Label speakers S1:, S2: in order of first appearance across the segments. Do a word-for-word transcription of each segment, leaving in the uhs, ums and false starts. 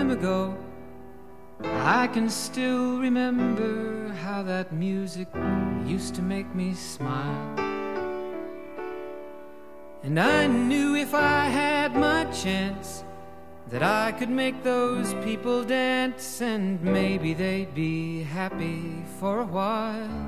S1: time ago. I can still remember how that music used to make me smile. And I knew if I had my chance that I could make those people dance, and maybe they'd be happy for a while.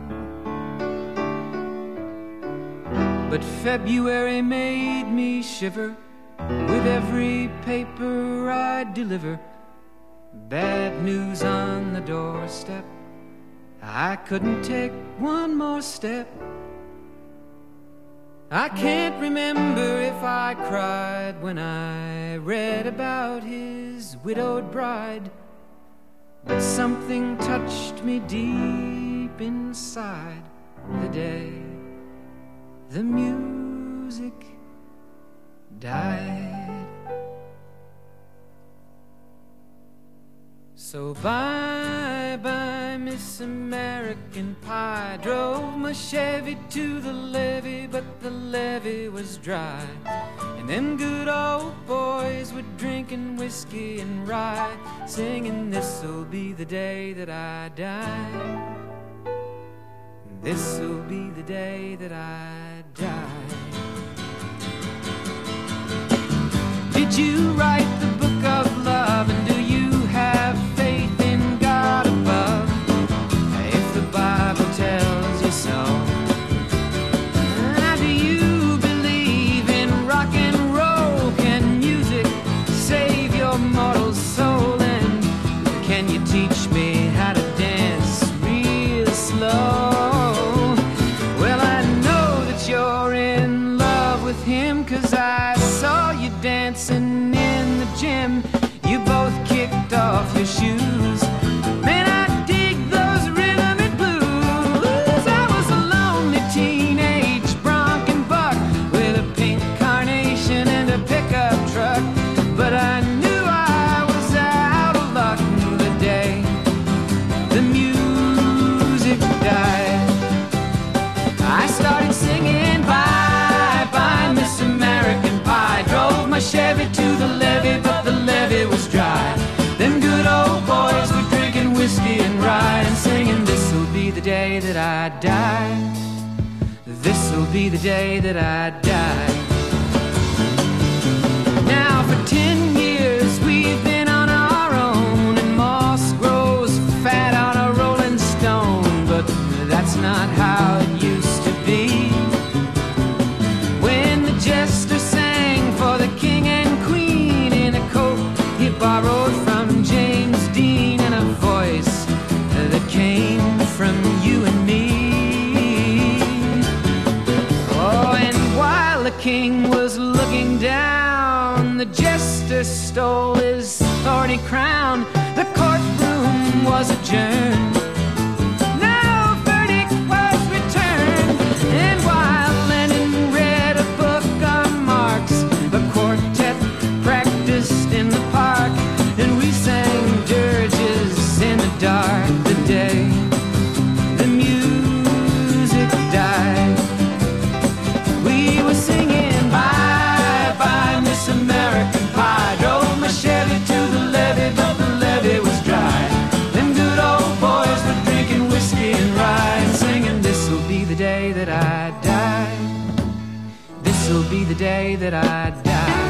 S1: But February made me shiver with every paper I'd deliver. Bad news on the doorstep, I couldn't take one more step. I can't remember if I cried when I read about his widowed bride, but something touched me deep inside the day the music died. So bye-bye, Miss American Pie. Drove my Chevy to the levee, but the levee was dry. And them good old boys were drinking whiskey and rye, singing, this'll be the day that I die. This'll be the day that I die. Did you write the book of love, and do you have faith in God above? If the Bible tells you so. Now, do you believe in rock and roll? Can music save your mortal soul? And can you teach me how to dance real slow? Well, I know that you're in love with him, 'cause I saw you dancing in the gym. You both kicked off your shoes. Man, I dig those rhythm and blues. I was a lonely teenage bronc and buck with a pink carnation and a pickup truck, but I knew I was out of luck the day the music died. I started singing bye-bye, Miss American Pie. Drove my Chevy to the levee, but the levee was dry. Them good old boys were drinking whiskey and rye, and singing, this'll be the day that I die. This'll be the day that I die. Now for ten years we've been on our own, and moss grows fat on a rolling stone, but that's not how it used to be. When the jester sang for the king and queen in a coat he borrowed from James Dean, and a voice that came from you and me. Oh, and while the king was looking down, the jester stole his thorny crown. The courtroom was adjourned. No verdict was returned. And while Lenin read a book on Marx, the quartet practiced in the park, and we sang dirges in the dark the day the music died. We were singing bye-bye, Miss American Pie. Drove my Chevy to the levee, but the levee was dry. Them good old boys were drinking whiskey and rye, and singing, this'll be the day that I die. This'll be the day that I die.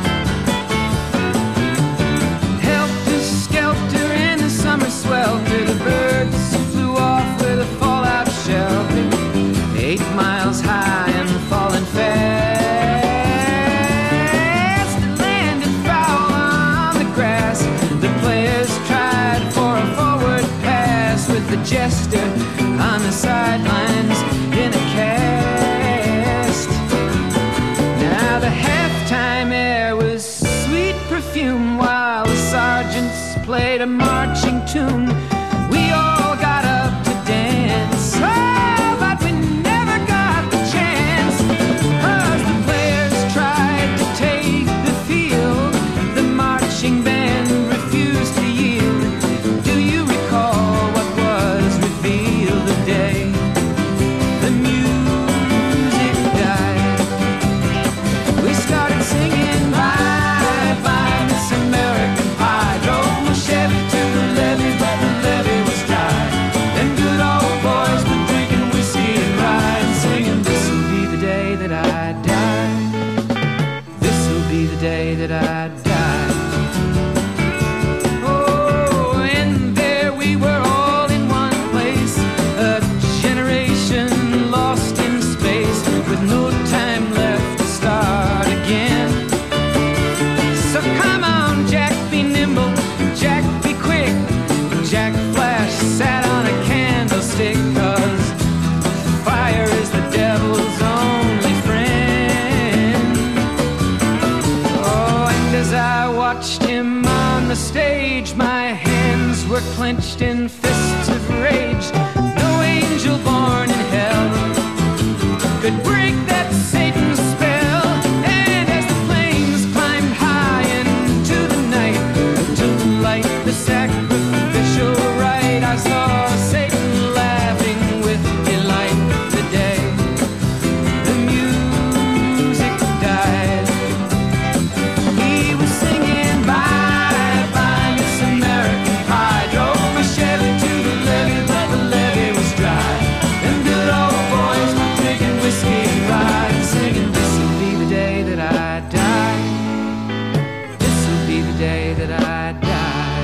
S1: Helter-skelter in the summer swelter, the birds flew off with a fallout shelter. Eight miles high and falling fast, it landed foul on the grass. The players tried for a forward pass, with the jester on the sidelines in a cast. Now the halftime air was sweet perfume, while the sergeants played a marching tune. We all got up to dance, oh, but we never got the chance, 'cause the players tried to take the field. The marching band refused to yield. Do you recall what was revealed the day the music died? We started singing bye-bye, Miss American Pie. Drove my the day that I die. Oh, and there we were all in one place, a generation lost in space, with no time left to start again. So come on, Jack, be nimble, Jack, be quick. Jack Flash sat on a candlestick, 'cause fire is the devil's only friend. Oh, and as I watched him on the stage, my hands were clenched in fists of rage. No angel born in hell could break that Satan's spell. And as the flames climbed high into the night to light the sacrificial rite, I saw Satan laughing with delight. The day the music died, he was singing bye bye Miss American Pie. Drove my Chevy to the levee, but the levee was dry. Them good old boys were drinking whiskey and rye, singing, this'll be the day that I die. This'll be the day that I die.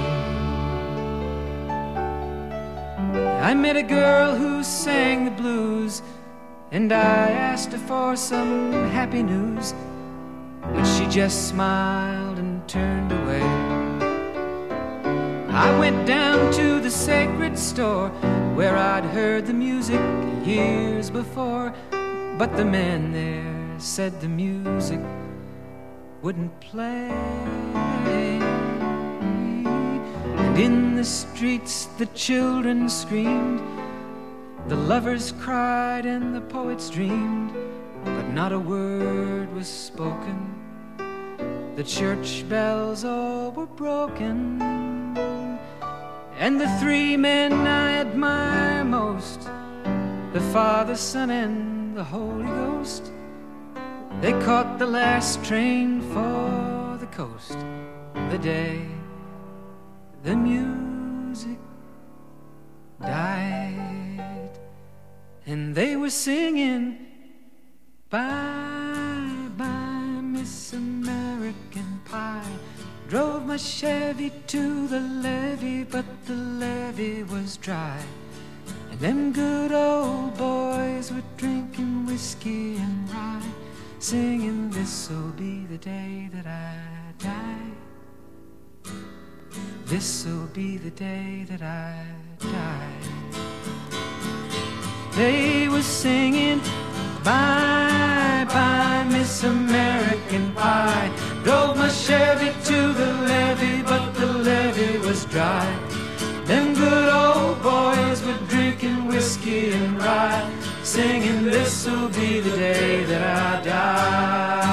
S1: I met a girl who sang the blues, and I asked her for some happy news, but she just smiled and turned away. I went down to the sacred store where I'd heard the music years before, but the man there said the music wouldn't play. And in the streets the children screamed, the lovers cried and the poets dreamed, but not a word was spoken. The church bells all were broken, and the three men I admire most, the Father, Son, and the Holy Ghost, they caught the last train for the coast. The day the music died, and they were singing bye bye Miss American Pie. Drove my Chevy to the levee, but the levee was dry. And them good old boys were drinking whiskey and rye, singing, this'll be the day that I die. This'll be the day that I die. They were singing bye bye Miss American Pie. Drove my Chevy to the levee, but the levee was dry. Them good old boys were drinking whiskey and rye, singing, this'll be the day that I die.